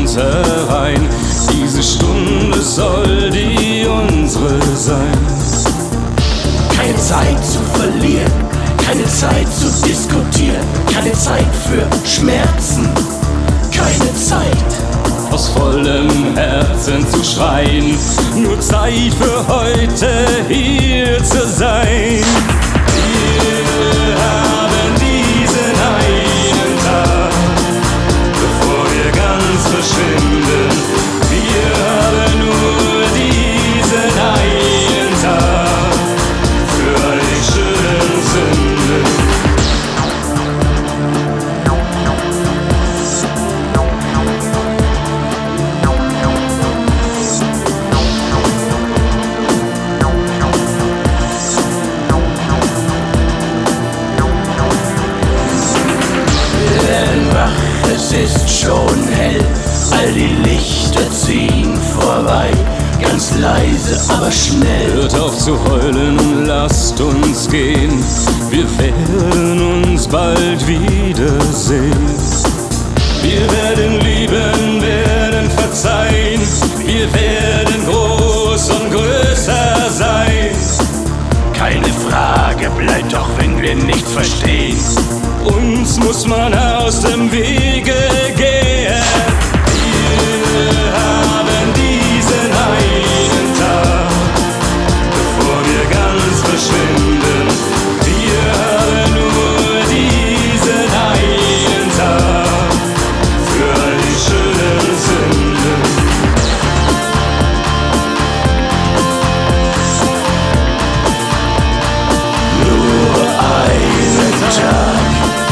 und herein. Diese Stunde soll die unsere sein. Keine Zeit zu verlieren, keine Zeit zu diskutieren, keine Zeit für Schmerzen, keine Zeit aus vollem Herzen zu schreien, nur Zeit für heute hier zu sein. Wir haben diesen einen Tag, bevor wir ganz verschwinden. Wir haben nur diesen einen Tag für all die schönen Sünden. Es ist schon hell, all die Lichter ziehen vorbei, ganz leise, aber schnell. Hört auf zu heulen und lasst uns gehen, wir werden uns bald wiedersehen. Wir werden lieben, werden verzeihen, wir werden groß und größer sein. Keine Frage, bleibt doch, wenn wir nicht verstehen. Uns muss man aus dem Wege gehen. Wir haben diesen einen Tag, bevor wir ganz verschwinden. Wir haben nur diesen einen Tag für all die schönen Sünden. Nur einen Tag.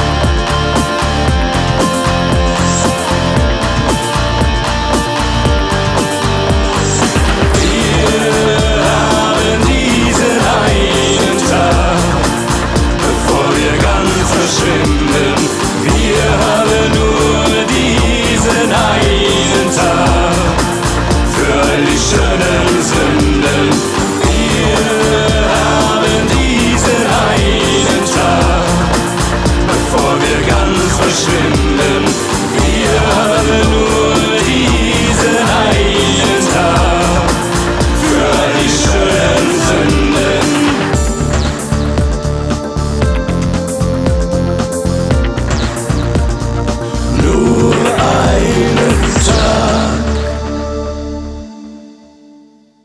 Wir haben nur diesen einen Tag für all die schönen Sünden. Wir haben diesen einen Tag, bevor wir ganz verschwinden.